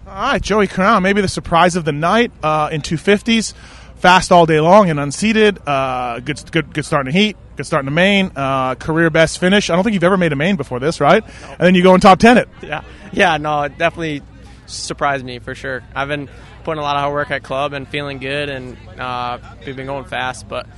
All right, Joey Crown, maybe the surprise of the night in 250s. Fast all day long and unseated. Good start in the heat. Good start in the main. Career best finish. I don't think you've ever made a main before this, right? No. And then you go in top 10 it. Yeah. No, it definitely surprised me for sure. I've been putting a lot of hard work at club and feeling good, and we've been going fast. But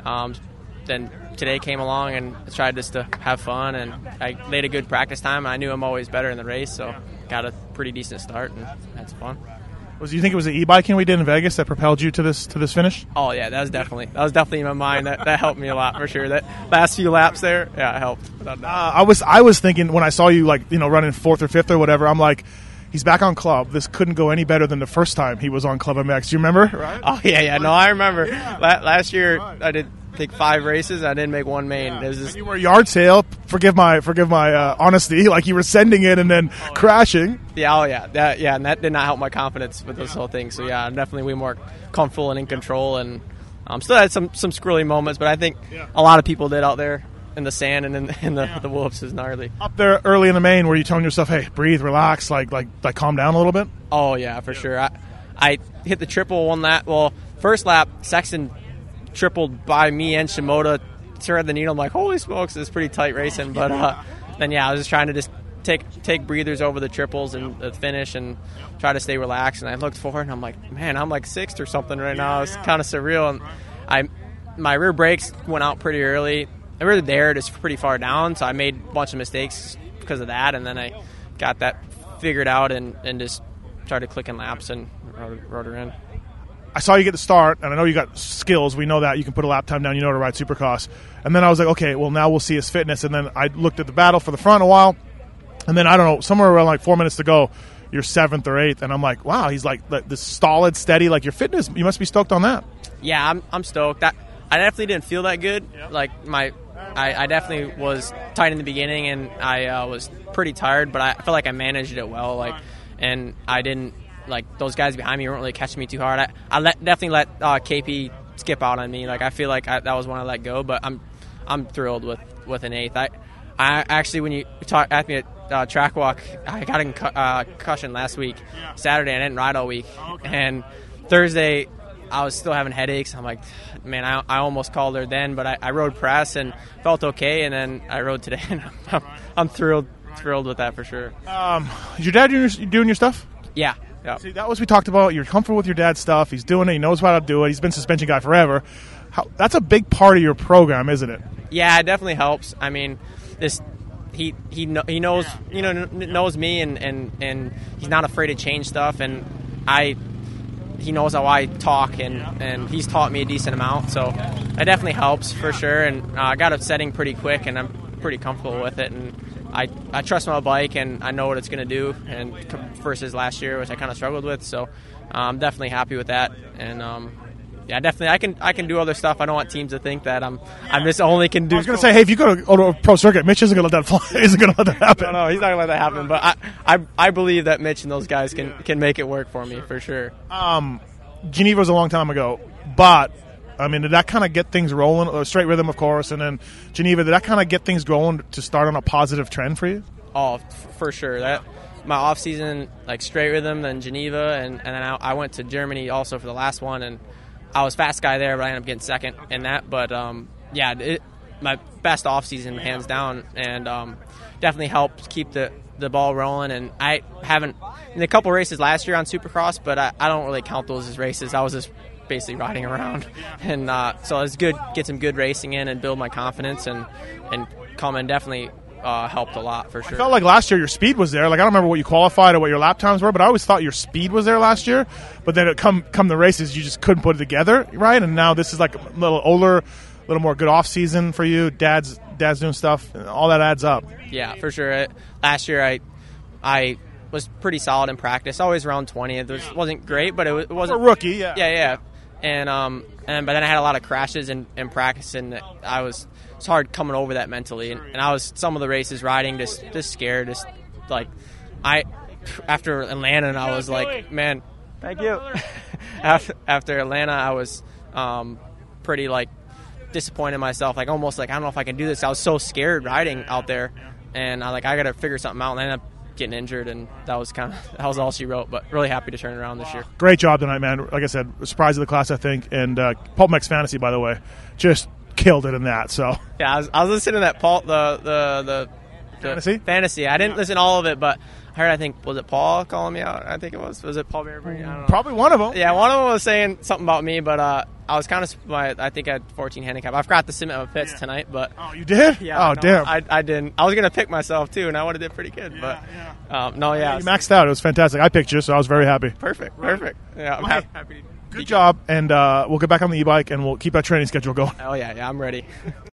then today came along and I tried just to have fun, and I laid a good practice time. And I knew I'm always better in the race, so got a pretty decent start, and that's fun. Do you think it was the e-biking we did in Vegas that propelled you to this finish? Oh yeah, that was definitely in my mind. That helped me a lot for sure. That last few laps there, yeah, it helped. I was thinking when I saw you running fourth or fifth or whatever, I'm like, he's back on club. This couldn't go any better than the first time he was on Club MX. Do you remember? Right? Oh yeah. No, I remember. Yeah. Last year I did I think 5 races. I didn't make one main. Yeah. It was just, you were yard sale. Forgive my honesty. Like you were sending it and then crashing. Yeah, and that did not help my confidence with this whole thing. So yeah, I'm definitely way more comfortable and in control, and still had some squirrely moments, but I think a lot of people did out there in the sand and in the whoops is gnarly. Up there early in the main, were you telling yourself, "Hey, breathe, relax, like calm down a little bit"? Oh yeah, for sure. I hit the triple one lap. Well, first lap, Sexton tripled by me and Shimoda. Thread the needle. I'm like, holy smokes, it's pretty tight racing. But then I was just trying to just take breathers over the triples and the finish and try to stay relaxed. And I looked forward and I'm like, man, I'm like sixth or something right now. It's kind of surreal. And my rear brakes went out pretty early. I really there just pretty far down, so I made a bunch of mistakes because of that. And then I got that figured out and just started clicking laps and rode her in. I saw you get the start, and I know you got skills. We know that. You can put a lap time down. You know how to ride Supercross. And then I was like, okay, well, now we'll see his fitness. And then I looked at the battle for the front a while. And then, I don't know, somewhere around like 4 minutes to go, you're 7th or 8th. And I'm like, wow, he's like this solid, steady. Like your fitness, you must be stoked on that. Yeah, I'm stoked. I definitely didn't feel that good. Yeah. Like I definitely was tight in the beginning, and I was pretty tired, but I felt like I managed it well. And I didn't. Like, those guys behind me weren't really catching me too hard. I definitely let KP skip out on me. Like, I feel like that was one I let go, but I'm thrilled with an 8th. I actually, when you asked me at track walk, I got a concussion last week. Saturday, I didn't ride all week. Okay. And Thursday, I was still having headaches. I'm like, man, I almost called her then, but I rode press and felt okay, and then I rode today, and I'm thrilled with that for sure. Is your dad doing your stuff? Yeah. Yep. See, that was we talked about. You're comfortable with your dad's stuff. He's doing it. He knows how to do it. He's been suspension guy forever. That's a big part of your program, isn't it? Yeah, it definitely helps. I mean, he knows knows me, and he's not afraid to change stuff, and he knows how I talk, and he's taught me a decent amount, so that definitely helps for sure. And I got a setting pretty quick, and I'm pretty comfortable with it, and I trust my bike, and I know what it's going to do, and versus last year, which I kind of struggled with. So I'm definitely happy with that. And yeah, definitely I can do other stuff. I don't want teams to think that I'm just only can do. I was going to say, hey, if you go to a pro circuit, Mitch isn't going to let that fly. Isn't going to let that happen. No, he's not going to let that happen. But I believe that Mitch and those guys can make it work for me for sure. Geneva was a long time ago, but I mean, did that kind of get things rolling? Straight Rhythm, of course, and then Geneva. Did that kind of get things going to start on a positive trend for you? Oh, for sure. That my off season, like Straight Rhythm, then Geneva, and then I went to Germany also for the last one, and I was fast guy there, but I ended up getting second in that. But my best off season hands down, and definitely helped keep the ball rolling. And I haven't in a couple races last year on Supercross, but I don't really count those as races. I was just basically riding around, and so it's good, get some good racing in and build my confidence, and come and definitely helped a lot for sure. I felt like last year your speed was there. Like I don't remember what you qualified or what your lap times were, but I always thought your speed was there last year. But then it come the races, you just couldn't put it together, right? And now this is like a little older, a little more good off season for you. Dad's doing stuff, and all that adds up. Yeah, for sure. Last year I was pretty solid in practice, always around 20. It wasn't great, but it wasn't for a rookie. Yeah. And but then I had a lot of crashes in practice, and it's hard coming over that mentally. And I was some of the races riding just scared, just like after Atlanta, and I was like, man, thank you. After Atlanta, I was pretty like disappointed in myself, like almost like I don't know if I can do this. I was so scared riding out there, and I got to figure something out. And I ended up getting injured, and that was all she wrote. But really happy to turn it around this year. Great job tonight, man. Like I said, surprise of the class, I think. And Pulp MX Fantasy, by the way, just killed it in that. So yeah, I was listening to that Paul the fantasy. I didn't listen to all of it, but I heard, I think, was it Paul calling me out? I think it was. Was it Paul Bearberry? I don't know. Probably one of them. Yeah, one of them was saying something about me, but I was kind of, I think I had 14 handicap. I forgot to submit my picks tonight, but. Oh, you did? Yeah. Oh, damn. I didn't. I was going to pick myself, too, and I would have did pretty good, but. Yeah. Yeah. You maxed out. It was fantastic. I picked you, so I was very happy. Perfect. Yeah, I'm happy. Good job, and we'll get back on the e-bike, and we'll keep that training schedule going. Oh, yeah, I'm ready.